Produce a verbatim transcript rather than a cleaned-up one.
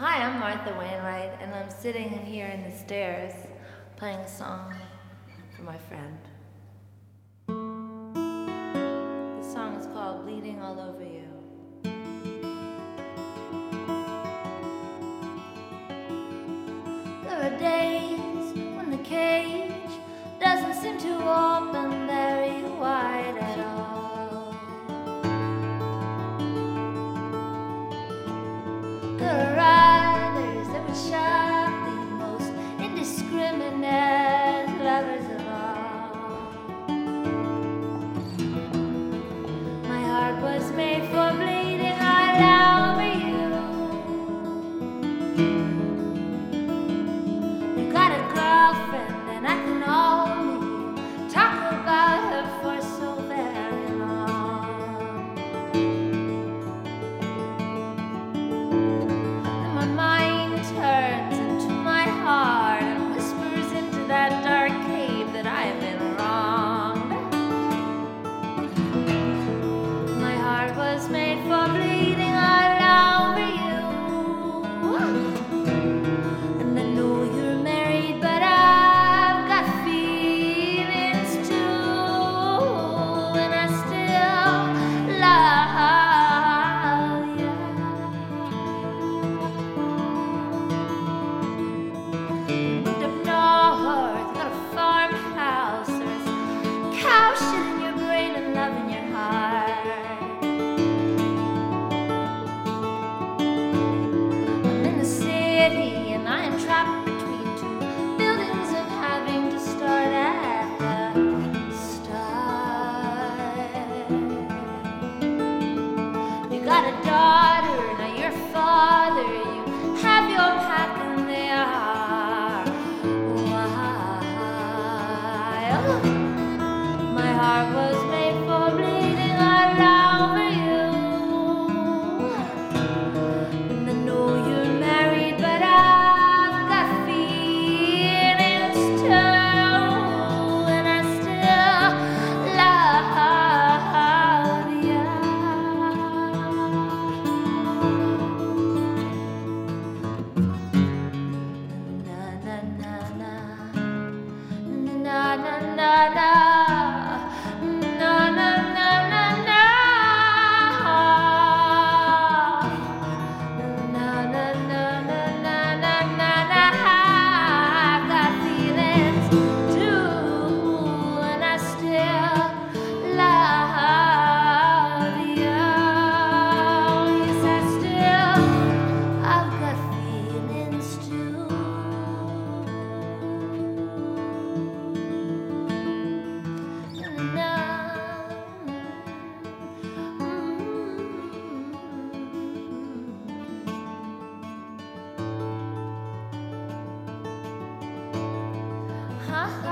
Hi, I'm Martha Wainwright, and I'm sitting here in the stairs playing a song for my friend. The song is called Bleeding All Over You. There are days when the cage doesn't seem to open very wide at all. There are riders that would shock the most indiscriminate lovers of all. My heart was made for bleeding all over you. You got a girlfriend and I can only talk about her for so very long. And my mind turns into my heart and whispers into that dark cave that I have been wronged. My heart was made for bleeding all over you. And I know you're married, but I've got feelings too. And I still love you. Moved up north, got a farmhouse. There's cow shit in your brain and love in your heart. I'm in the city and I am trapped between two buildings and having to start at the start. You got a daughter, now you're a father. You have your pack and they are wild. My heart was made for bleeding all over you. And I know you're married, but I've got feelings too. And I still love you. Na na na na. Na na na na. Na na na na na. Na na na na na na na na. I've got feelings too, and I still love you. Yes, I still, I've got feelings too. Na, mm, ha ha.